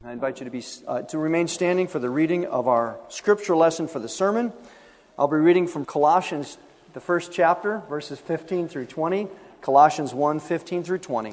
I invite you to remain standing for the reading of our scripture lesson for the sermon. I'll be reading from Colossians, the first chapter, verses 15 through 20. Colossians 1, 15 through 20.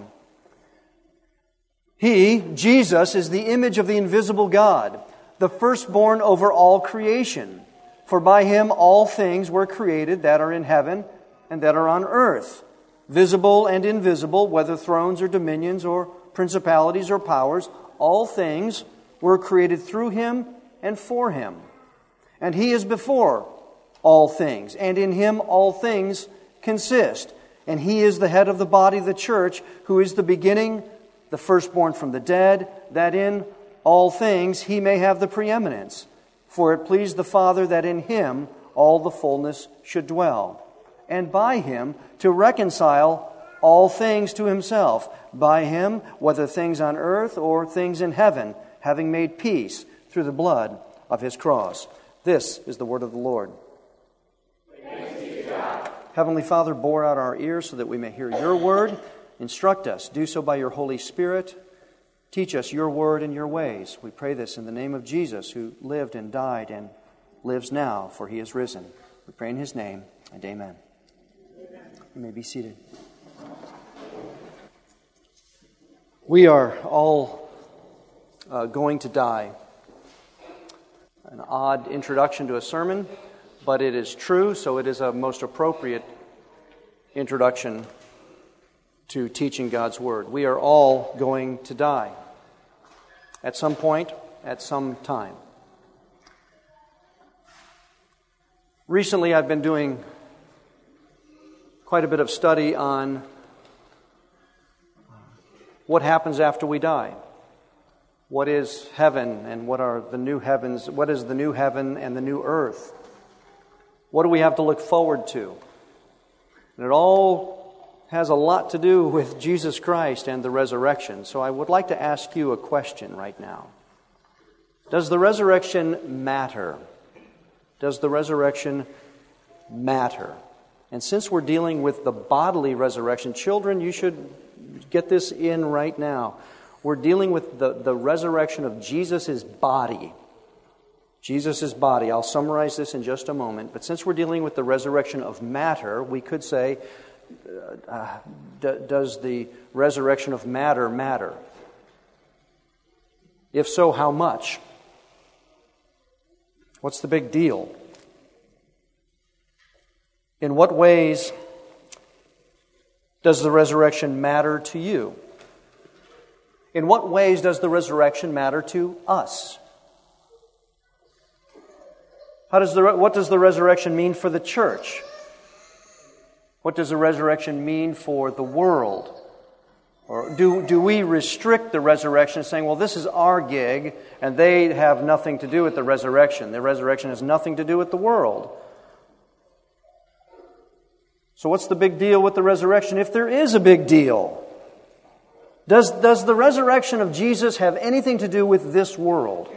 He, Jesus, is the image of the invisible God, the firstborn over all creation. For by Him all things were created that are in heaven and that are on earth, visible and invisible, whether thrones or dominions or principalities or powers. All things were created through Him and for Him. And He is before all things, and in Him all things consist. And He is the head of the body, the church, who is the beginning, the firstborn from the dead, that in all things He may have the preeminence. For it pleased the Father that in Him all the fullness should dwell, and by Him to reconcile all things to Himself, by Him, whether things on earth or things in heaven, having made peace through the blood of His cross. This is the word of the Lord. Thanks be to God. Heavenly Father, bore out our ears so that we may hear Your word. Instruct us. Do so by Your Holy Spirit. Teach us Your word and Your ways. We pray this in the name of Jesus, who lived and died and lives now, for He is risen. We pray in His name, and amen. You may be seated. We are all going to die. An odd introduction to a sermon, but it is true, so it is a most appropriate introduction to teaching God's Word. We are all going to die at some point, at some time. Recently, I've been doing quite a bit of study on what happens after we die. What is heaven and what are the new heavens? What is the new heaven and the new earth? What do we have to look forward to? And it all has a lot to do with Jesus Christ and the resurrection. So I would like to ask you a question right now. Does the resurrection matter? Does the resurrection matter? And since we're dealing with the bodily resurrection, children, you should get this in right now. We're dealing with the resurrection of Jesus' body. Jesus' body. I'll summarize this in just a moment. But since we're dealing with the resurrection of matter, we could say, does the resurrection of matter matter? If so, how much? What's the big deal? In what ways does the resurrection matter to you? In what ways does the resurrection matter to us? What does the resurrection mean for the church? What does the resurrection mean for the world? Or do we restrict the resurrection, saying, well, this is our gig, and they have nothing to do with the resurrection. The resurrection has nothing to do with the world. So what's the big deal with the resurrection, if there is a big deal? Does the resurrection of Jesus have anything to do with this world?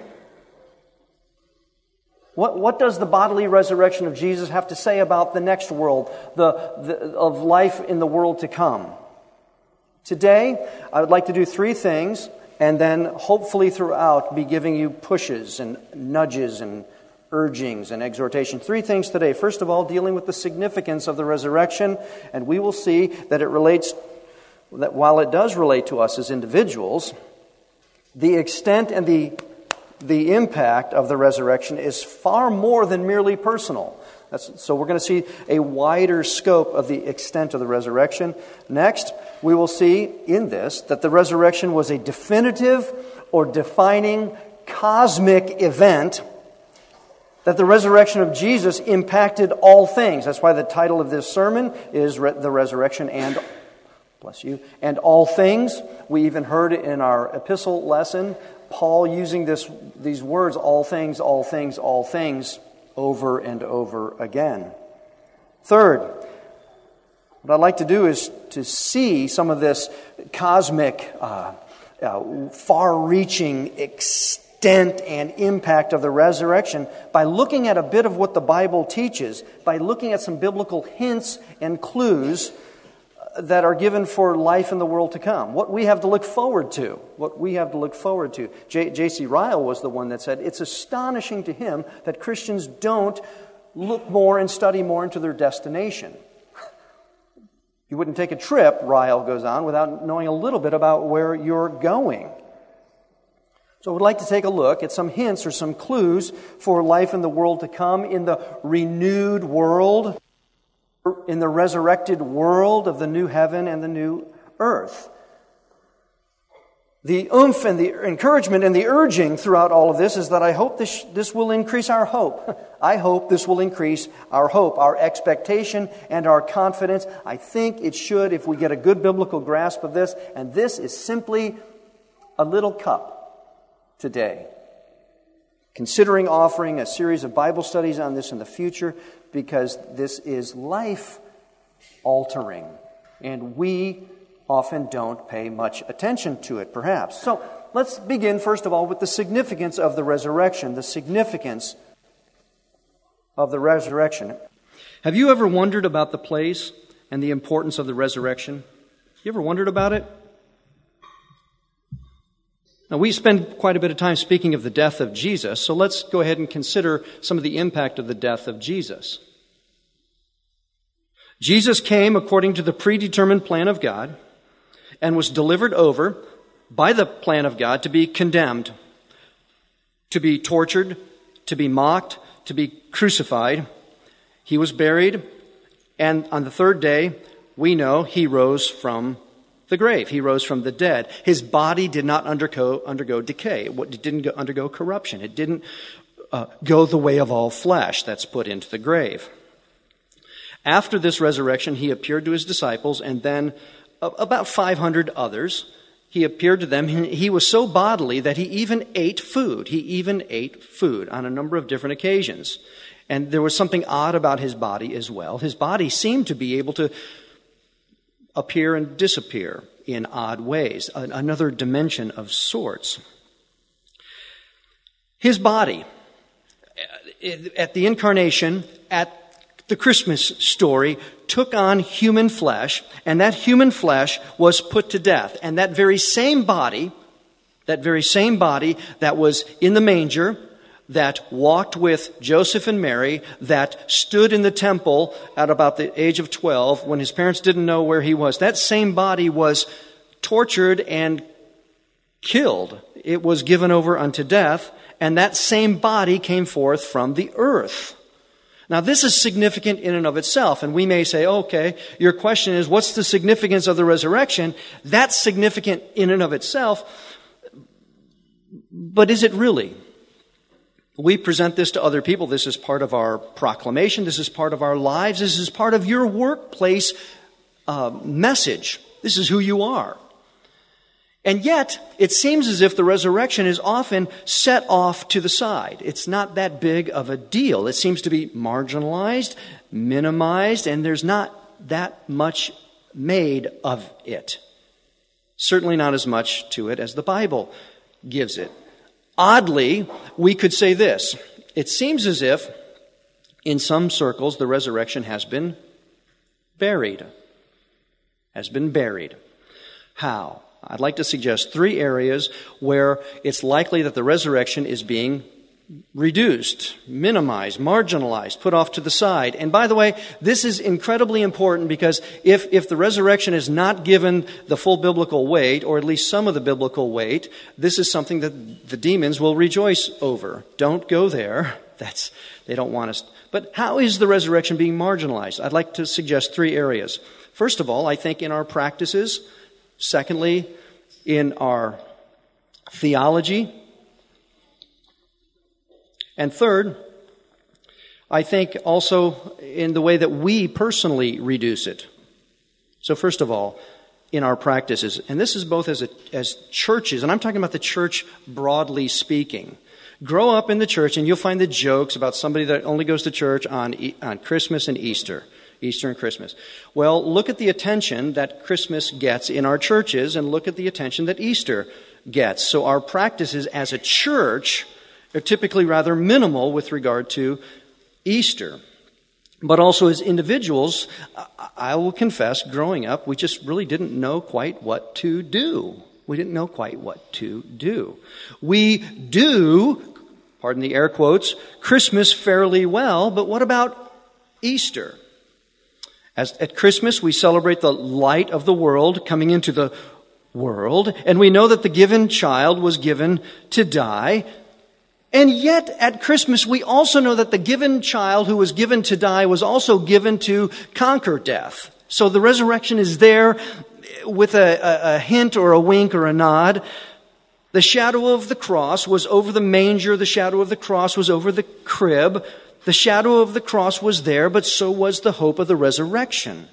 What does the bodily resurrection of Jesus have to say about the next world, of life in the world to come? Today, I would like to do three things, and then hopefully throughout be giving you pushes and nudges and urgings and exhortation. Three things today. First of all, dealing with the significance of the resurrection, and we will see that that while it does relate to us as individuals, the extent and the impact of the resurrection is far more than merely personal. So we're going to see a wider scope of the extent of the resurrection. Next, we will see in this that the resurrection was a definitive or defining cosmic event, that the resurrection of Jesus impacted all things. That's why the title of this sermon is The Resurrection and all things. We even heard in our epistle lesson Paul using these words, all things, all things, all things, over and over again. Third, what I'd like to do is to see some of this cosmic, far-reaching extent and impact of the resurrection by looking at a bit of what the Bible teaches, by looking at some biblical hints and clues that are given for life in the world to come. What we have to look forward to. What we have to look forward to. J.C. Ryle was the one that said, it's astonishing to him that Christians don't look more and study more into their destination. You wouldn't take a trip, Ryle goes on, without knowing a little bit about where you're going. So I would like to take a look at some hints or some clues for life in the world to come, in the renewed world, in the resurrected world of the new heaven and the new earth. The oomph and the encouragement and the urging throughout all of this is that I hope this will increase our hope. I hope this will increase our hope, our expectation, and our confidence. I think it should if we get a good biblical grasp of this. And this is simply a little cup today. Considering offering a series of Bible studies on this in the future, because this is life-altering. And we often don't pay much attention to it, perhaps. So let's begin, first of all, with the significance of the resurrection. The significance of the resurrection. Have you ever wondered about the place and the importance of the resurrection? You ever wondered about it? Now, we spend quite a bit of time speaking of the death of Jesus, so let's go ahead and consider some of the impact of the death of Jesus. Jesus came according to the predetermined plan of God and was delivered over by the plan of God to be condemned, to be tortured, to be mocked, to be crucified. He was buried, and on the third day, we know he rose from the grave. He rose from the dead. His body did not undergo decay. It didn't undergo corruption. It didn't go the way of all flesh that's put into the grave. After this resurrection, he appeared to his disciples, and then about 500 others. He appeared to them. He was so bodily that he even ate food. He even ate food on a number of different occasions. And there was something odd about his body as well. His body seemed to be able to appear and disappear in odd ways, another dimension of sorts. His body, at the incarnation, at the Christmas story, took on human flesh, and that human flesh was put to death. And that very same body that was in the manger, that walked with Joseph and Mary, that stood in the temple at about the age of 12 when his parents didn't know where he was, that same body was tortured and killed. It was given over unto death, and that same body came forth from the earth. Now, this is significant in and of itself, and we may say, okay, your question is, what's the significance of the resurrection? That's significant in and of itself, but is it really? We present this to other people. This is part of our proclamation. This is part of our lives. This is part of your workplace message. This is who you are. And yet, it seems as if the resurrection is often set off to the side. It's not that big of a deal. It seems to be marginalized, minimized, and there's not that much made of it. Certainly not as much to it as the Bible gives it. Oddly, we could say this. It seems as if, in some circles, the resurrection has been buried. How? I'd like to suggest 3 areas where it's likely that the resurrection is being reduced, minimized, marginalized, put off to the side. And by the way, this is incredibly important because if the resurrection is not given the full biblical weight, or at least some of the biblical weight, this is something that the demons will rejoice over. Don't go there. They don't want us. But how is the resurrection being marginalized? I'd like to suggest 3 areas. First of all, I think in our practices. Secondly, in our theology. And third, I think also in the way that we personally reduce it. So first of all, in our practices, and this is both as churches, and I'm talking about the church broadly speaking. Grow up in the church and you'll find the jokes about somebody that only goes to church on Christmas and Easter and Christmas. Well, look at the attention that Christmas gets in our churches and look at the attention that Easter gets. So our practices as a church are typically rather minimal with regard to Easter. but also as individuals, I will confess, growing up, we just really didn't know quite what to do. We didn't know quite what to do. We do, pardon the air quotes, Christmas fairly well, but what about Easter? At Christmas, we celebrate the light of the world coming into the world, and we know that the given child was given to die. And yet, at Christmas, we also know that the given child who was given to die was also given to conquer death. So the resurrection is there with a hint or a wink or a nod. The shadow of the cross was over the manger. The shadow of the cross was over the crib. The shadow of the cross was there, but so was the hope of the resurrection.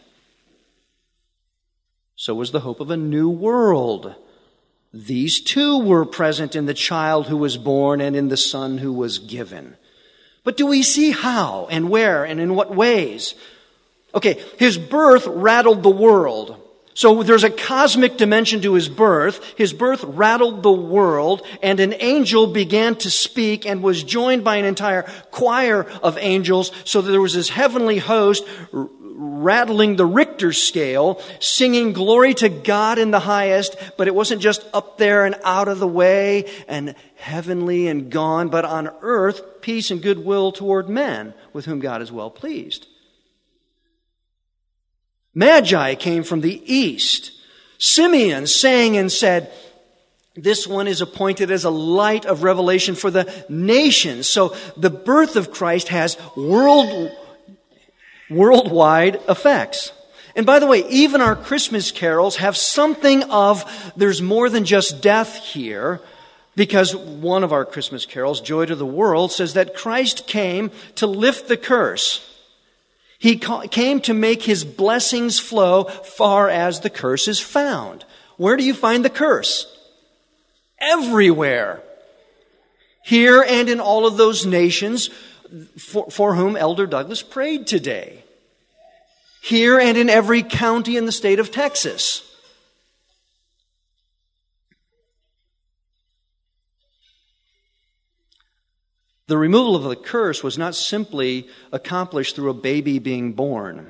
So was the hope of a new world. These two were present in the child who was born and in the son who was given. But do we see how and where and in what ways? Okay, his birth rattled the world. So there's a cosmic dimension to his birth. His birth rattled the world, and an angel began to speak and was joined by an entire choir of angels, so that there was this heavenly host rattling the Richter scale, singing glory to God in the highest, but it wasn't just up there and out of the way and heavenly and gone, but on earth, peace and goodwill toward men with whom God is well pleased. Magi came from the east. Simeon sang and said, "This one is appointed as a light of revelation for the nations." So the birth of Christ has worldwide effects. And by the way, even our Christmas carols have something of, there's more than just death here, because one of our Christmas carols, Joy to the World, says that Christ came to lift the curse. He came to make his blessings flow far as the curse is found. Where do you find the curse? Everywhere. Here and in all of those nations for whom Elder Douglas prayed today. Here and in every county in the state of Texas. The removal of the curse was not simply accomplished through a baby being born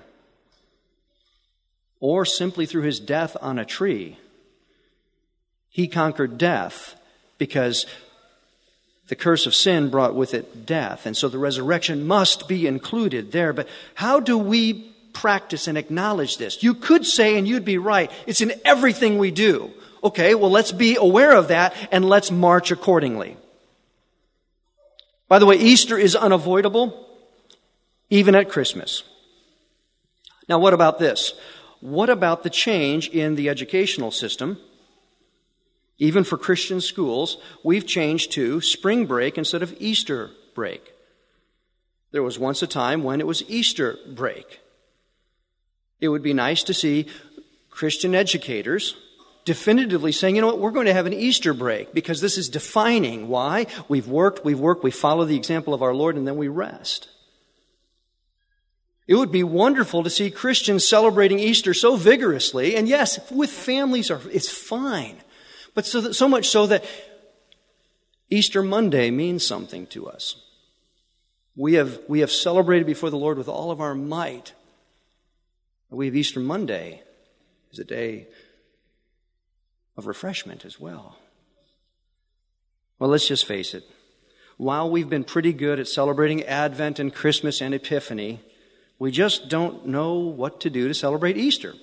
or simply through his death on a tree. He conquered death because the curse of sin brought with it death, and so the resurrection must be included there. But how do we practice and acknowledge this? You could say, and you'd be right, it's in everything we do. Okay, well, let's be aware of that and let's march accordingly. By the way, Easter is unavoidable, even at Christmas. Now, what about this? What about the change in the educational system? Even for Christian schools, we've changed to spring break instead of Easter break. There was once a time when it was Easter break. It would be nice to see Christian educators definitively saying, you know what, we're going to have an Easter break because this is defining. Why? We've worked, we follow the example of our Lord, and then we rest. It would be wonderful to see Christians celebrating Easter so vigorously, and yes, with families, it's fine. But so much so that Easter Monday means something to us. We have celebrated before the Lord with all of our might. We have Easter Monday as a day of refreshment as well. Well, let's just face it. While we've been pretty good at celebrating Advent and Christmas and Epiphany, we just don't know what to do to celebrate Easter.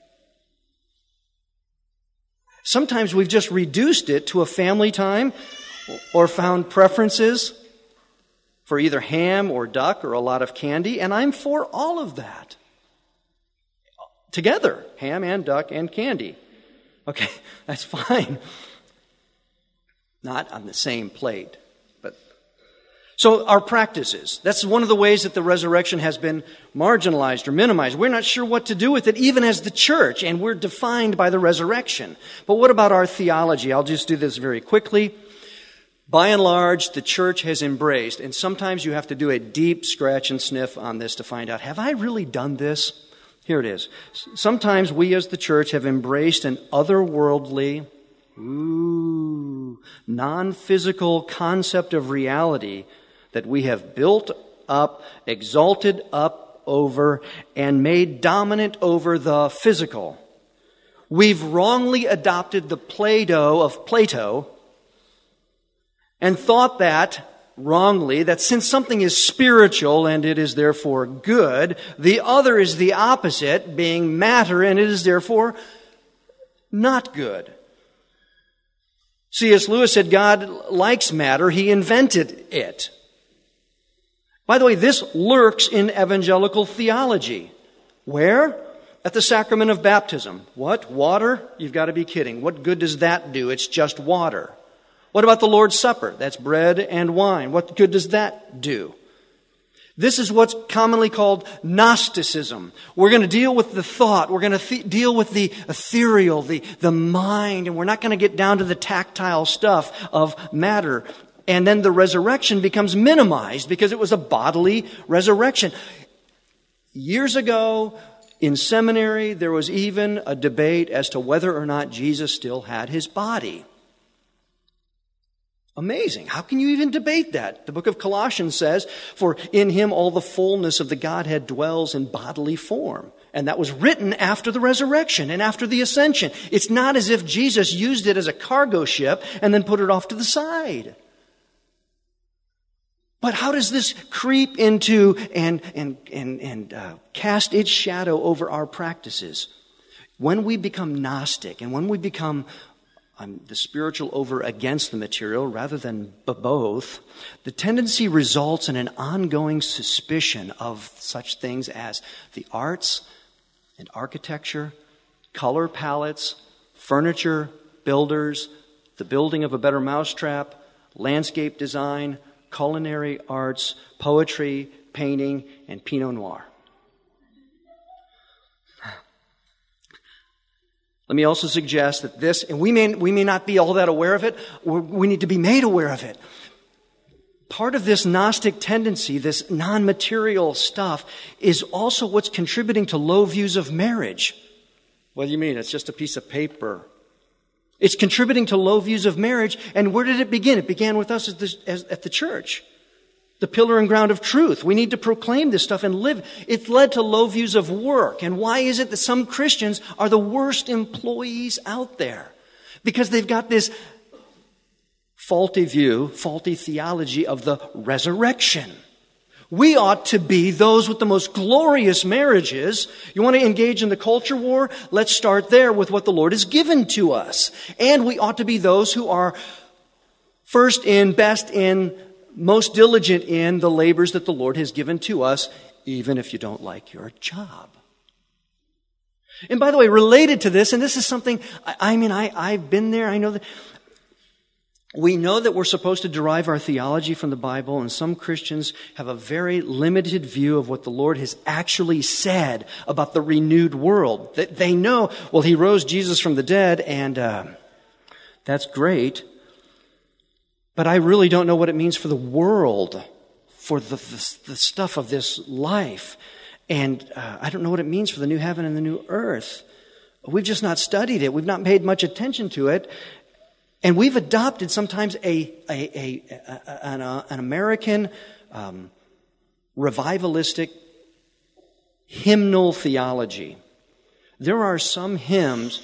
Sometimes we've just reduced it to a family time or found preferences for either ham or duck or a lot of candy, and I'm for all of that. Together, ham and duck and candy. Okay, that's fine. Not on the same plate. So our practices, that's one of the ways that the resurrection has been marginalized or minimized. We're not sure what to do with it, even as the church, and we're defined by the resurrection. But what about our theology? I'll just do this very quickly. By and large, the church has embraced, and sometimes you have to do a deep scratch and sniff on this to find out, have I really done this? Here it is. Sometimes we as the church have embraced an otherworldly, non-physical concept of reality that we have built up, exalted up over and made dominant over the physical. We've wrongly adopted the Play-Doh of Plato and thought that, wrongly, that since something is spiritual and it is therefore good, the other is the opposite, being matter, and it is therefore not good. C.S. Lewis said God likes matter, he invented it. By the way, this lurks in evangelical theology. Where? At the sacrament of baptism. What? Water? You've got to be kidding. What good does that do? It's just water. What about the Lord's Supper? That's bread and wine. What good does that do? This is what's commonly called Gnosticism. We're going to deal with the thought. We're going to deal with the ethereal, the mind, and we're not going to get down to the tactile stuff of matter. And then the resurrection becomes minimized because it was a bodily resurrection. Years ago, in seminary, there was even a debate as to whether or not Jesus still had his body. Amazing. How can you even debate that? The book of Colossians says, "For in him all the fullness of the Godhead dwells in bodily form." And that was written after the resurrection and after the ascension. It's not as if Jesus used it as a cargo ship and then put it off to the side. But how does this creep into and cast its shadow over our practices? When we become Gnostic and when we become the spiritual over against the material rather than both, the tendency results in an ongoing suspicion of such things as the arts and architecture, color palettes, furniture, builders, the building of a better mousetrap, landscape design, culinary arts, poetry, painting, and Pinot Noir. Let me also suggest that this, and we may not be all that aware of it, we need to be made aware of it. Part of this Gnostic tendency, this non-material stuff, is also what's contributing to low views of marriage. What do you mean? It's just a piece of paper. It's contributing to low views of marriage. And where did it begin? It began with us at the church. The pillar and ground of truth. We need to proclaim this stuff and live. It led to low views of work. And why is it that some Christians are the worst employees out there? Because they've got this faulty view, faulty theology of the resurrection. We ought to be those with the most glorious marriages. You want to engage in the culture war? Let's start there with what the Lord has given to us. And we ought to be those who are first in, best in, most diligent in the labors that the Lord has given to us, even if you don't like your job. And by the way, related to this, and this is something, I've been there, I know that we know that we're supposed to derive our theology from the Bible, and some Christians have a very limited view of what the Lord has actually said about the renewed world. That they know, well, He rose Jesus from the dead, and that's great. But I really don't know what it means for the world, for the stuff of this life. And I don't know what it means for the new heaven and the new earth. We've just not studied it. We've not paid much attention to it. And we've adopted sometimes an American revivalistic hymnal theology. There are some hymns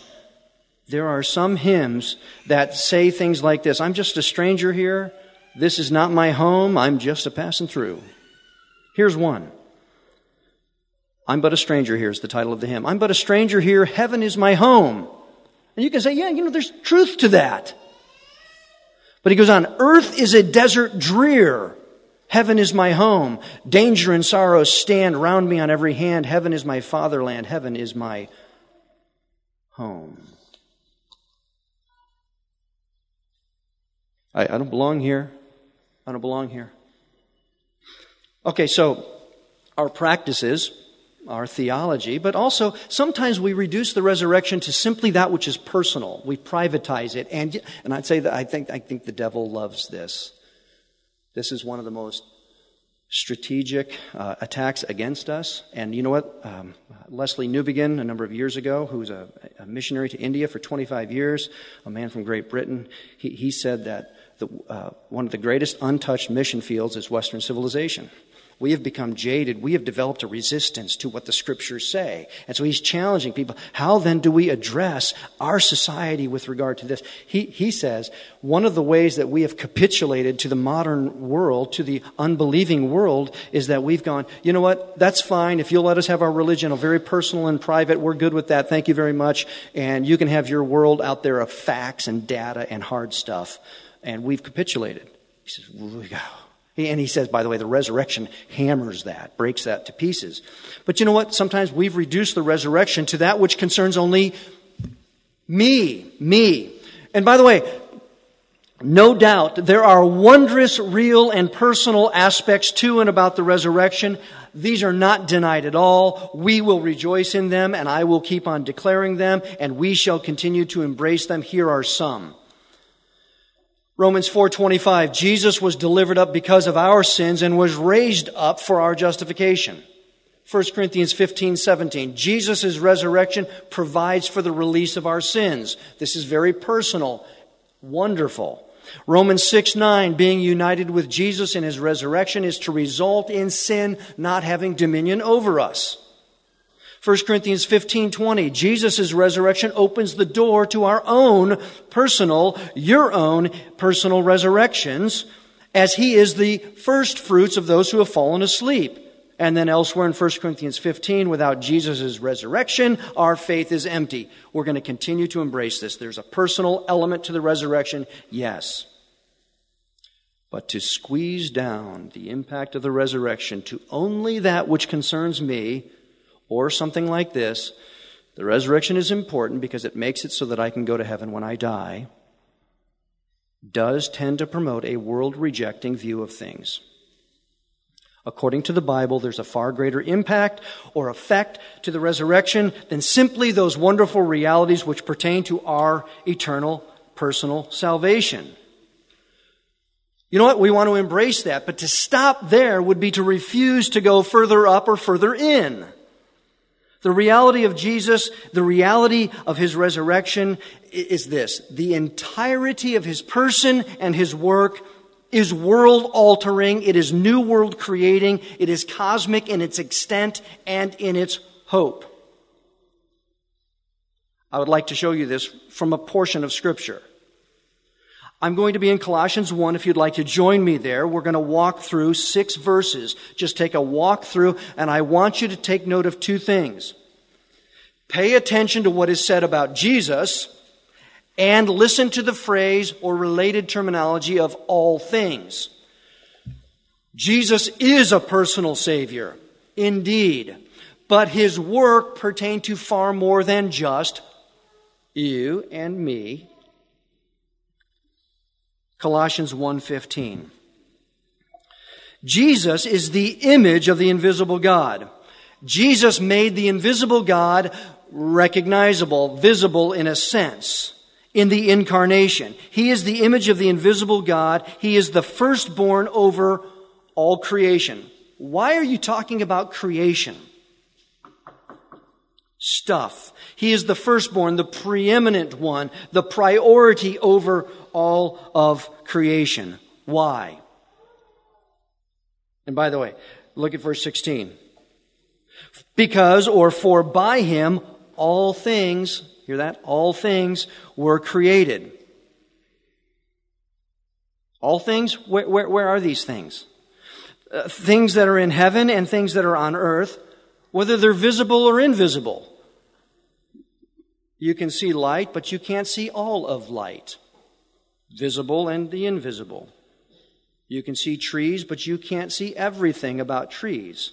that say things like this: I'm just a stranger here. This is not my home. I'm just a passing through. Here's one. I'm but a stranger here is the title of the hymn. I'm but a stranger here. Heaven is my home. And you can say, yeah, there's truth to that. But he goes on, earth is a desert drear. Heaven is my home. Danger and sorrow stand round me on every hand. Heaven is my fatherland. Heaven is my home. I don't belong here. I don't belong here. Okay, so our practices, our theology, but also sometimes we reduce the resurrection to simply that which is personal. We privatize it. And I'd say that I think the devil loves this. This is one of the most strategic attacks against us. And you know what? Leslie Newbegin, a number of years ago, who was a missionary to India for 25 years, a man from Great Britain, he said that one of the greatest untouched mission fields is Western civilization. We have become jaded. We have developed a resistance to what the Scriptures say. And so he's challenging people. How then do we address our society with regard to this? He says, one of the ways that we have capitulated to the modern world, to the unbelieving world, is that we've gone, you know what, that's fine. If you'll let us have our religion, very personal and private, we're good with that. Thank you very much. And you can have your world out there of facts and data and hard stuff. And we've capitulated. He says, and he says, by the way, the resurrection hammers that, breaks that to pieces. But you know what? Sometimes we've reduced the resurrection to that which concerns only me. And by the way, no doubt there are wondrous, real, and personal aspects to and about the resurrection. These are not denied at all. We will rejoice in them, and I will keep on declaring them, and we shall continue to embrace them. Here are some. Romans 4:25, Jesus was delivered up because of our sins and was raised up for our justification. 1 Corinthians 15:17, Jesus' resurrection provides for the release of our sins. This is very personal, wonderful. Romans 6:9, being united with Jesus in his resurrection is to result in sin not having dominion over us. 1 Corinthians 15:20, Jesus' resurrection opens the door to our own personal, your own personal resurrections, as he is the first fruits of those who have fallen asleep. And then elsewhere in 1 Corinthians 15, without Jesus' resurrection, our faith is empty. We're going to continue to embrace this. There's a personal element to the resurrection, yes. But to squeeze down the impact of the resurrection to only that which concerns me, or something like this, the resurrection is important because it makes it so that I can go to heaven when I die, does tend to promote a world-rejecting view of things. According to the Bible, there's a far greater impact or effect to the resurrection than simply those wonderful realities which pertain to our eternal personal salvation. You know what? We want to embrace that, but to stop there would be to refuse to go further up or further in. The reality of Jesus, the reality of his resurrection is this. The entirety of his person and his work is world-altering. It is new world-creating. It is cosmic in its extent and in its hope. I would like to show you this from a portion of Scripture. I'm going to be in Colossians 1 if you'd like to join me there. We're going to walk through 6 verses. Just take a walk through, and I want you to take note of 2 things. Pay attention to what is said about Jesus, and listen to the phrase or related terminology of all things. Jesus is a personal Savior, indeed, but his work pertained to far more than just you and me. Colossians 1:15. Jesus is the image of the invisible God. Jesus made the invisible God recognizable, visible in a sense, in the incarnation. He is the image of the invisible God. He is the firstborn over all creation. Why are you talking about creation? Stuff. He is the firstborn, the preeminent one, the priority over all of creation. Why? And by the way, look at verse 16. Because, or for by him, all things, hear that? All things were created. All things? Where are these things? Things that are in heaven and things that are on earth, whether they're visible or invisible. You can see light, but you can't see all of light. Visible and the invisible. You can see trees, but you can't see everything about trees.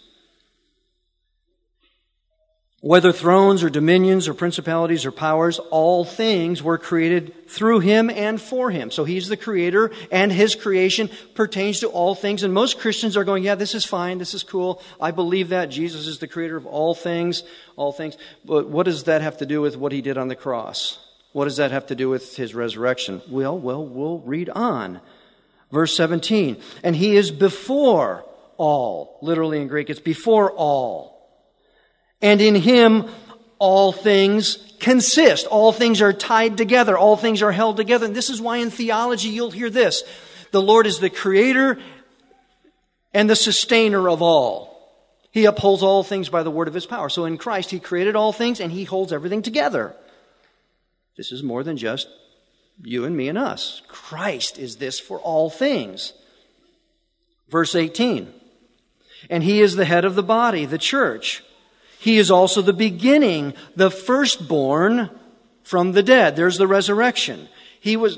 Whether thrones or dominions or principalities or powers, all things were created through him and for him. So he's the creator, and his creation pertains to all things. And most Christians are going, yeah, this is fine, this is cool. I believe that. Jesus is the creator of all things, all things. But what does that have to do with what he did on the cross? What does that have to do with his resurrection? Well, we'll read on. Verse 17, and he is before all. Literally in Greek, it's before all. And in him, all things consist. All things are tied together. All things are held together. And this is why in theology you'll hear this. The Lord is the creator and the sustainer of all. He upholds all things by the word of his power. So in Christ, he created all things and he holds everything together. This is more than just you and me and us. Christ is this for all things. Verse 18. And he is the head of the body, the church. He is also the beginning, the firstborn from the dead. There's the resurrection. He was...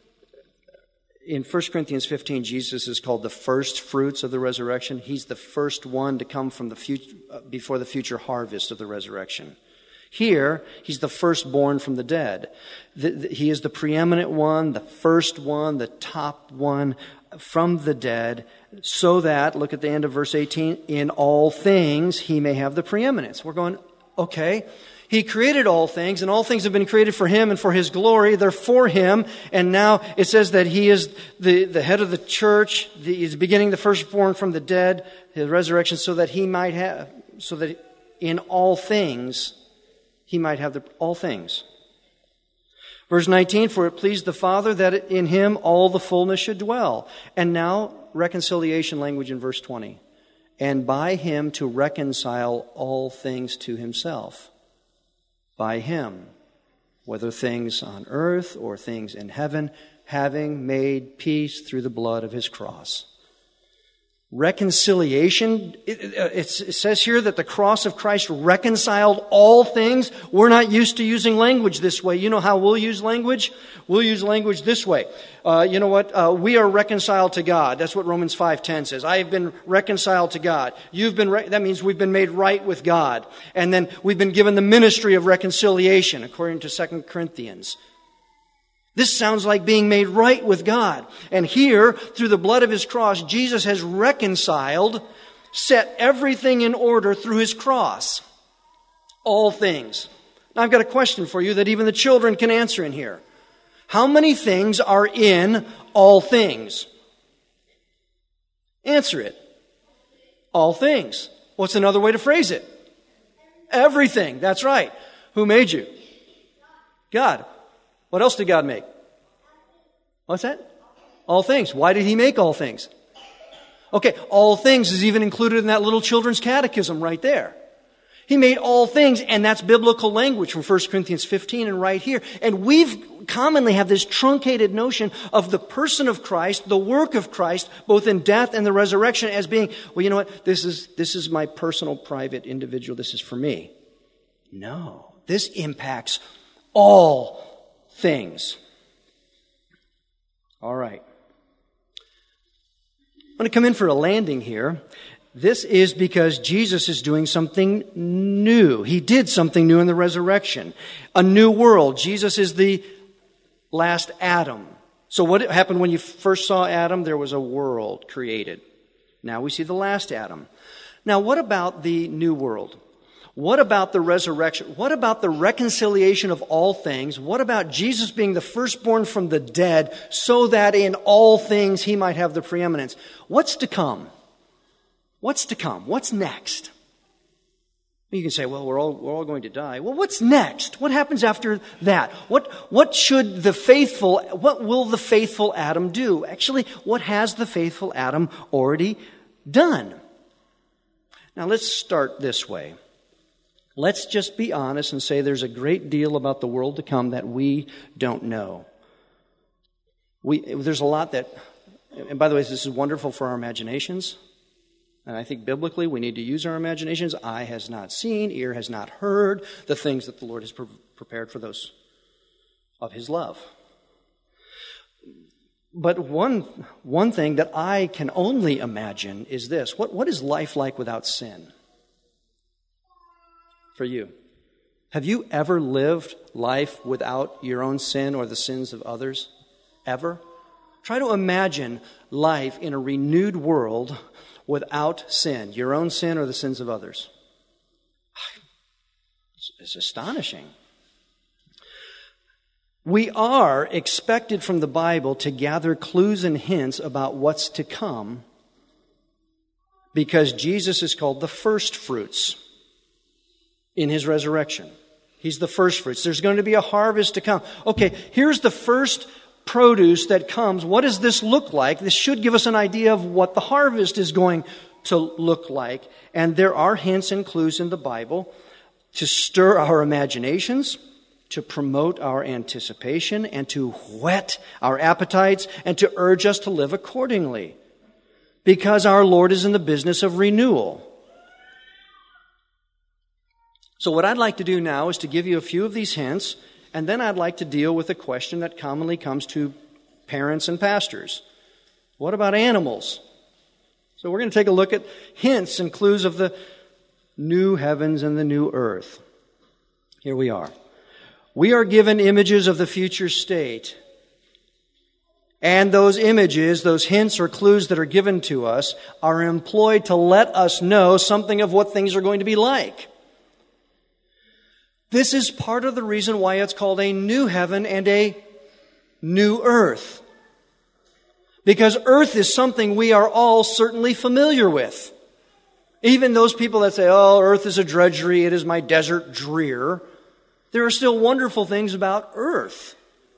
In 1 Corinthians 15, Jesus is called the first fruits of the resurrection. He's the first one to come from the future, before the future harvest of the resurrection. Here, he's the firstborn from the dead. He is the preeminent one, the first one, the top one from the dead, so that, look at the end of verse 18, in all things he may have the preeminence. We're going, okay. He created all things, and all things have been created for him and for his glory. They're for him. And now it says that he is the head of the church. He's beginning the firstborn from the dead, his resurrection, so that he might have, so that in all things, he might have all things. Verse 19, for it pleased the Father that in him all the fullness should dwell. And now, reconciliation language in verse 20. And by him to reconcile all things to himself. By him, whether things on earth or things in heaven, having made peace through the blood of his cross. Reconciliation, it says here that the cross of Christ reconciled all things. We're not used to using language this way. You know how we'll use language? We'll use language this way. You know what? We are reconciled to God. That's what Romans 5:10 says. I have been reconciled to God. You've been, that means we've been made right with God. And then we've been given the ministry of reconciliation, according to 2 Corinthians. This sounds like being made right with God. And here, through the blood of his cross, Jesus has reconciled, set everything in order through his cross. All things. Now I've got a question for you that even the children can answer in here. How many things are in all things? Answer it. All things. What's another way to phrase it? Everything. That's right. Who made you? God. What else did God make? What's that? All things. Why did he make all things? Okay, all things is even included in that little children's catechism right there. He made all things, and that's biblical language from 1 Corinthians 15 and right here. And we've commonly have this truncated notion of the person of Christ, the work of Christ, both in death and the resurrection, as being, well, you know what? This is my personal, private, individual. This is for me. No. This impacts all things. All right. I'm going to come in for a landing here. This is because Jesus is doing something new. He did something new in the resurrection. A new world. Jesus is the last Adam. So what happened when you first saw Adam? There was a world created. Now we see the last Adam. Now what about the new world? What about the resurrection? What about the reconciliation of all things? What about Jesus being the firstborn from the dead so that in all things he might have the preeminence? What's to come? What's to come? What's next? You can say, well, we're all going to die. Well, what's next? What happens after that? What will the faithful Adam do? Actually, what has the faithful Adam already done? Now let's start this way. Let's just be honest and say there's a great deal about the world to come that we don't know. There's a lot that, and by the way, this is wonderful for our imaginations. And I think biblically we need to use our imaginations. Eye has not seen, ear has not heard the things that the Lord has prepared for those of his love. But one thing that I can only imagine is this. What is life like without sin? For you. Have you ever lived life without your own sin or the sins of others? Ever? Try to imagine life in a renewed world without sin, your own sin or the sins of others. It's astonishing. We are expected from the Bible to gather clues and hints about what's to come because Jesus is called the first fruits in his resurrection. He's the first fruits. There's going to be a harvest to come. Okay, here's the first produce that comes. What does this look like? This should give us an idea of what the harvest is going to look like. And there are hints and clues in the Bible to stir our imaginations, to promote our anticipation, and to whet our appetites, and to urge us to live accordingly. Because our Lord is in the business of renewal. So what I'd like to do now is to give you a few of these hints, and then I'd like to deal with a question that commonly comes to parents and pastors. What about animals? So we're going to take a look at hints and clues of the new heavens and the new earth. Here we are. We are given images of the future state. And those images, those hints or clues that are given to us, are employed to let us know something of what things are going to be like. This is part of the reason why it's called a new heaven and a new earth. Because earth is something we are all certainly familiar with. Even those people that say, oh, earth is a drudgery, it is my desert drear. There are still wonderful things about earth.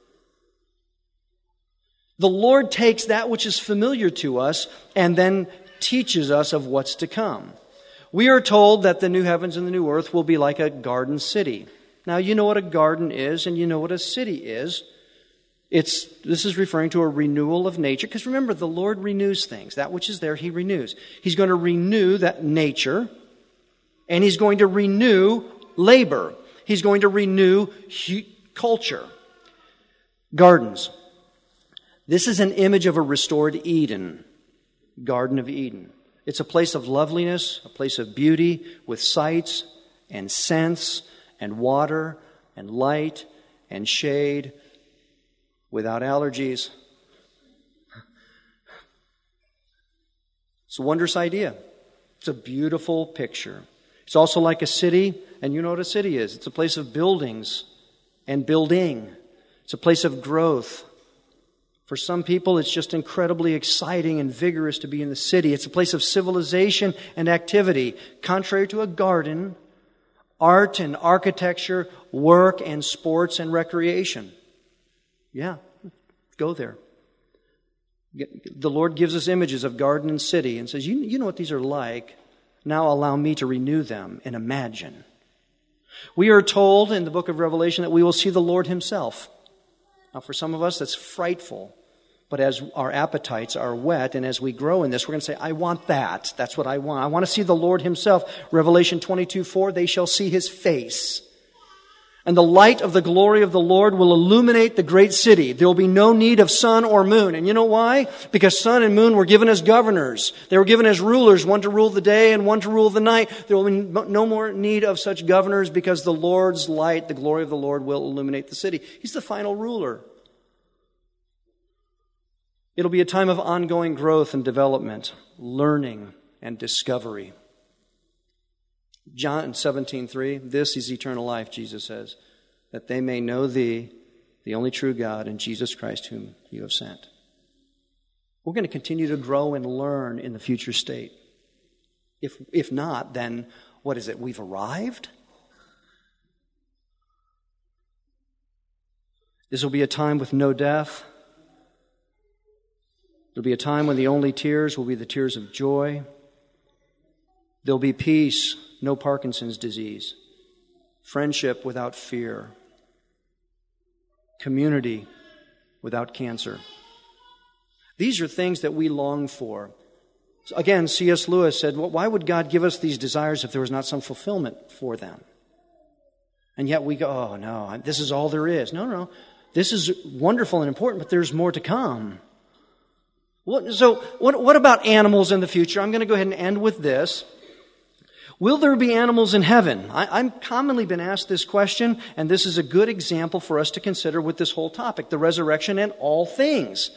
The Lord takes that which is familiar to us and then teaches us of what's to come. We are told that the new heavens and the new earth will be like a garden city. Now, you know what a garden is and you know what a city is. This is referring to a renewal of nature. Because remember, the Lord renews things. That which is there, He renews. He's going to renew that nature, and He's going to renew labor. He's going to renew culture. Gardens. This is an image of a restored Eden. Garden of Eden. It's a place of loveliness, a place of beauty, with sights and scents and water and light and shade, without allergies. It's a wondrous idea. It's a beautiful picture. It's also like a city, and you know what a city is. It's a place of buildings and building. It's a place of growth. For some people, it's just incredibly exciting and vigorous to be in the city. It's a place of civilization and activity. Contrary to a garden, art and architecture, work and sports and recreation. Yeah, go there. The Lord gives us images of garden and city and says, you know what these are like. Now allow me to renew them and imagine. We are told in the book of Revelation that we will see the Lord Himself. Now, for some of us, that's frightful. But as our appetites are whet and as we grow in this, we're going to say, I want that. That's what I want. I want to see the Lord Himself. Revelation 22:4, they shall see His face. And the light of the glory of the Lord will illuminate the great city. There will be no need of sun or moon. And you know why? Because sun and moon were given as governors. They were given as rulers, one to rule the day and one to rule the night. There will be no more need of such governors because the Lord's light, the glory of the Lord, will illuminate the city. He's the final ruler. It'll be a time of ongoing growth and development, learning and discovery. John 17:3, this is eternal life, Jesus says, that they may know Thee, the only true God, and Jesus Christ whom You have sent. We're going to continue to grow and learn in the future state. If not, then what is it? We've arrived? This will be a time with no death. There'll be a time when the only tears will be the tears of joy. There'll be peace, no Parkinson's disease. Friendship without fear. Community without cancer. These are things that we long for. Again, C.S. Lewis said, well, why would God give us these desires if there was not some fulfillment for them? And yet we go, oh no, this is all there is. No. This is wonderful and important, but there's more to come. So what about animals in the future? I'm going to go ahead and end with this. Will there be animals in heaven? I've commonly been asked this question, and this is a good example for us to consider with this whole topic, the resurrection and all things.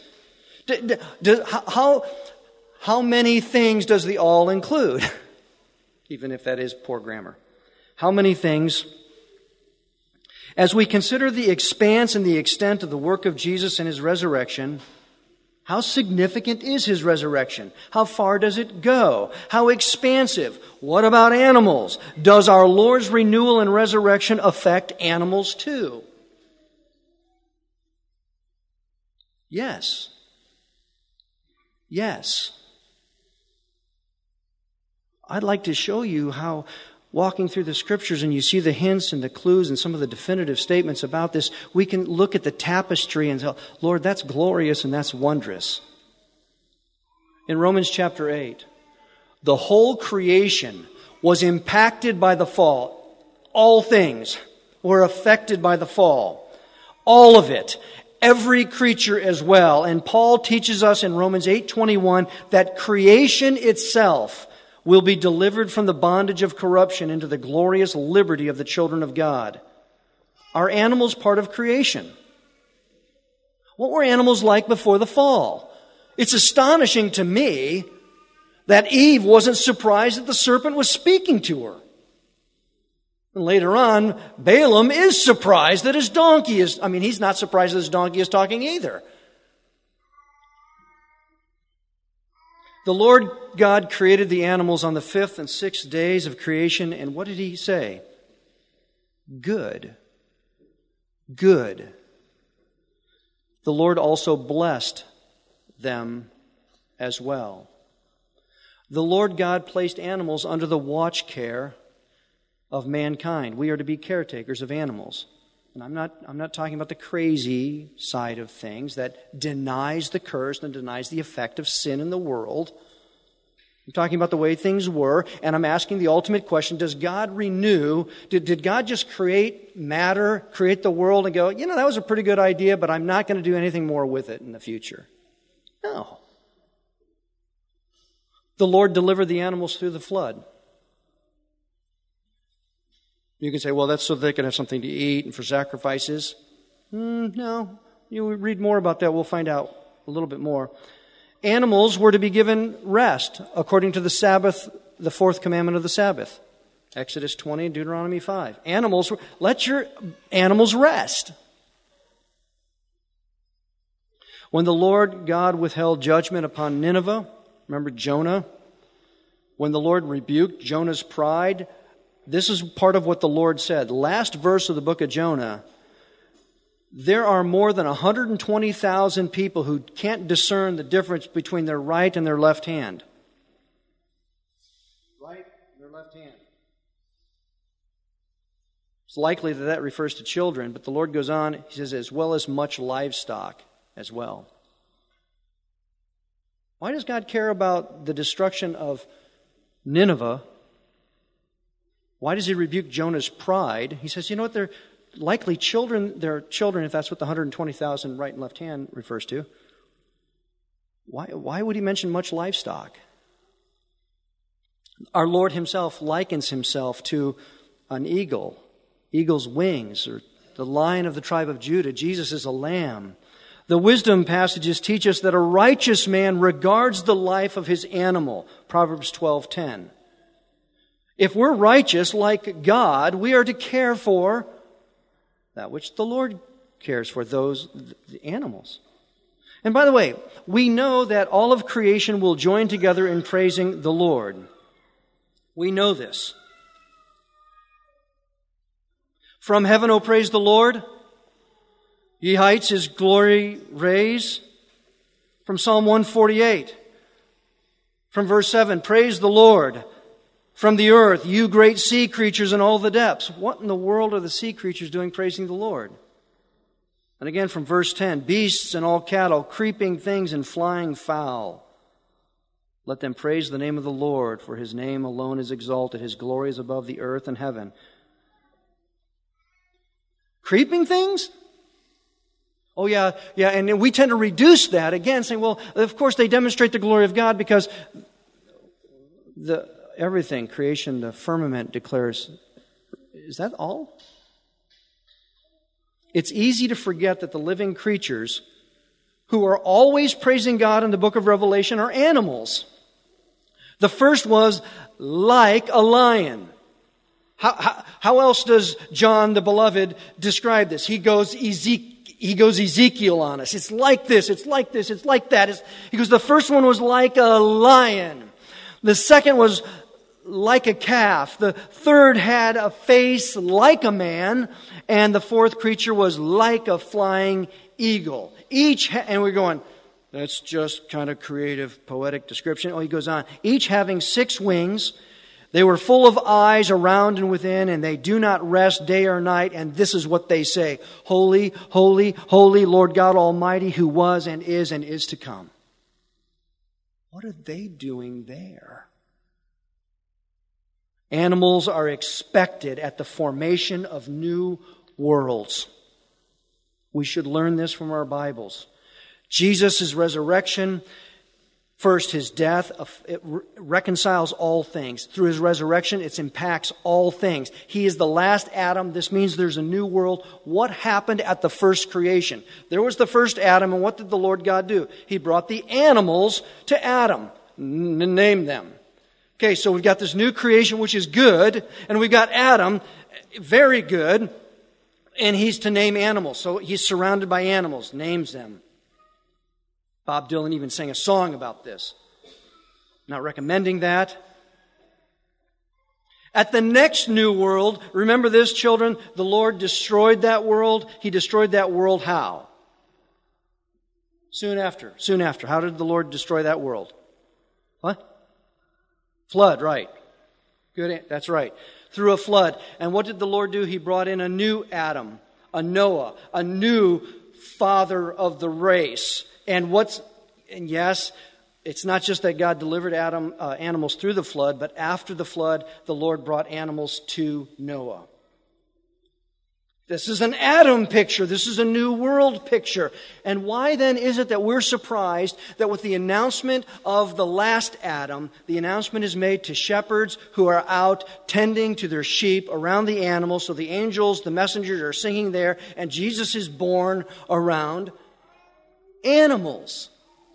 How many things does the all include? Even if that is poor grammar. How many things? As we consider the expanse and the extent of the work of Jesus and His resurrection, how significant is His resurrection? How far does it go? How expansive? What about animals? Does our Lord's renewal and resurrection affect animals too? Yes. Yes. I'd like to show you how, walking through the Scriptures, and you see the hints and the clues and some of the definitive statements about this, we can look at the tapestry and say, Lord, that's glorious and that's wondrous. In Romans chapter 8, the whole creation was impacted by the fall. All things were affected by the fall. All of it. Every creature as well. And Paul teaches us in Romans 8:21 that creation itself will be delivered from the bondage of corruption into the glorious liberty of the children of God. Are animals part of creation? What were animals like before the fall? It's astonishing to me that Eve wasn't surprised that the serpent was speaking to her. And later on, Balaam is surprised that his donkey is... he's not surprised that his donkey is talking either. The Lord God created the animals on the 5th and 6th days of creation, and what did He say? Good. Good. The Lord also blessed them as well. The Lord God placed animals under the watch care of mankind. We are to be caretakers of animals. And I'm not talking about the crazy side of things that denies the curse and denies the effect of sin in the world. I'm talking about the way things were, and I'm asking the ultimate question, does God renew? Did God just create matter, create the world, and go, that was a pretty good idea, but I'm not going to do anything more with it in the future? No. The Lord delivered the animals through the flood. You can say, well, that's so they can have something to eat and for sacrifices. No. You read more about that, we'll find out a little bit more. Animals were to be given rest according to the Sabbath, the 4th commandment of the Sabbath. Exodus 20 and Deuteronomy 5. Let your animals rest. When the Lord God withheld judgment upon Nineveh, remember Jonah? When the Lord rebuked Jonah's pride, this is part of what the Lord said. Last verse of the book of Jonah. There are more than 120,000 people who can't discern the difference between their right and their left hand. Right and their left hand. It's likely that refers to children, but the Lord goes on, He says, as well as much livestock as well. Why does God care about the destruction of Nineveh? Why does He rebuke Jonah's pride? He says, they're likely children. They're children, if that's what the 120,000 right and left hand refers to. Why would He mention much livestock? Our Lord Himself likens Himself to an eagle, eagle's wings, or the lion of the tribe of Judah. Jesus is a lamb. The wisdom passages teach us that a righteous man regards the life of his animal. Proverbs 12:10. If we're righteous like God, we are to care for that which the Lord cares for, the animals. And by the way, we know that all of creation will join together in praising the Lord. We know this. From heaven, O praise the Lord. Ye heights, His glory raise. From Psalm 148. From verse 7, praise the Lord. From the earth, you great sea creatures in all the depths. What in the world are the sea creatures doing praising the Lord? And again from verse 10, beasts and all cattle, creeping things and flying fowl. Let them praise the name of the Lord, for His name alone is exalted. His glory is above the earth and heaven. Creeping things? Oh yeah, and we tend to reduce that again, saying, well, of course they demonstrate the glory of God because everything, creation, the firmament declares. Is that all? It's easy to forget that the living creatures who are always praising God in the book of Revelation are animals. The first was like a lion. How else does John the Beloved describe this? He goes Ezekiel on us. It's like this, it's like this, it's like that. He goes, the first one was like a lion. The second was like a calf. The third had a face like a man. And the fourth creature was like a flying eagle. And we're going, that's just kind of creative, poetic description. Oh, he goes on. Each having 6 wings. They were full of eyes around and within, and they do not rest day or night. And this is what they say: Holy, holy, holy, Lord God Almighty, who was and is to come. What are they doing there? Animals are expected at the formation of new worlds. We should learn this from our Bibles. Jesus' resurrection, first, His death, it reconciles all things. Through His resurrection, it impacts all things. He is the last Adam. This means there's a new world. What happened at the first creation? There was the first Adam, and what did the Lord God do? He brought the animals to Adam, named them. Okay, so we've got this new creation, which is good, and we've got Adam, very good, and he's to name animals. So he's surrounded by animals, names them. Bob Dylan even sang a song about this. Not recommending that. At the next new world, remember this, children, the Lord destroyed that world. He destroyed that world how? Soon after. How did the Lord destroy that world? What? Flood, right. Good, that's right. Through a flood. And what did the Lord do? He brought in a new Adam, a Noah, a new father of the race. And yes, it's not just that God delivered animals through the flood, but after the flood, the Lord brought animals to Noah. This is an Adam picture. This is a new world picture. And why then is it that we're surprised that with the announcement of the last Adam, the announcement is made to shepherds who are out tending to their sheep around the animals, so the angels, the messengers are singing there, and Jesus is born around animals.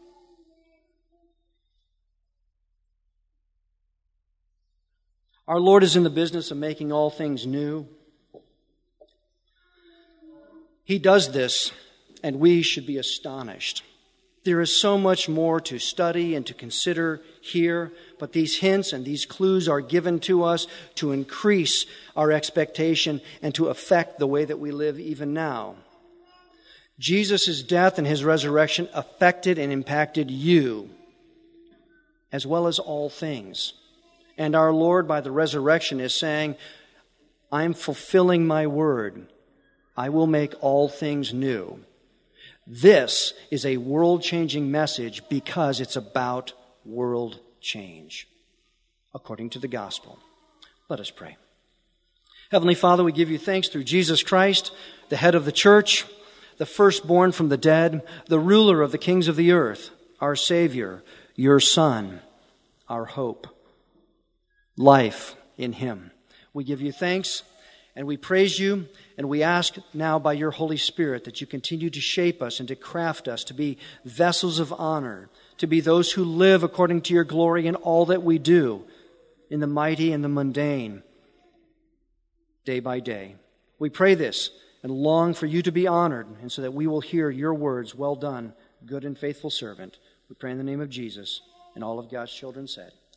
Our Lord is in the business of making all things new. He does this, and we should be astonished. There is so much more to study and to consider here, but these hints and these clues are given to us to increase our expectation and to affect the way that we live even now. Jesus' death and His resurrection affected and impacted you, as well as all things. And our Lord, by the resurrection, is saying, I'm fulfilling my word. I will make all things new. This is a world-changing message because it's about world change, according to the gospel. Let us pray. Heavenly Father, we give you thanks through Jesus Christ, the head of the church, the firstborn from the dead, the ruler of the kings of the earth, our Savior, your Son, our hope, life in Him. We give you thanks and we praise you, and we ask now by your Holy Spirit that you continue to shape us and to craft us to be vessels of honor, to be those who live according to your glory in all that we do, in the mighty and the mundane, day by day. We pray this and long for you to be honored, and so that we will hear your words, well done, good and faithful servant. We pray in the name of Jesus, and all of God's children said.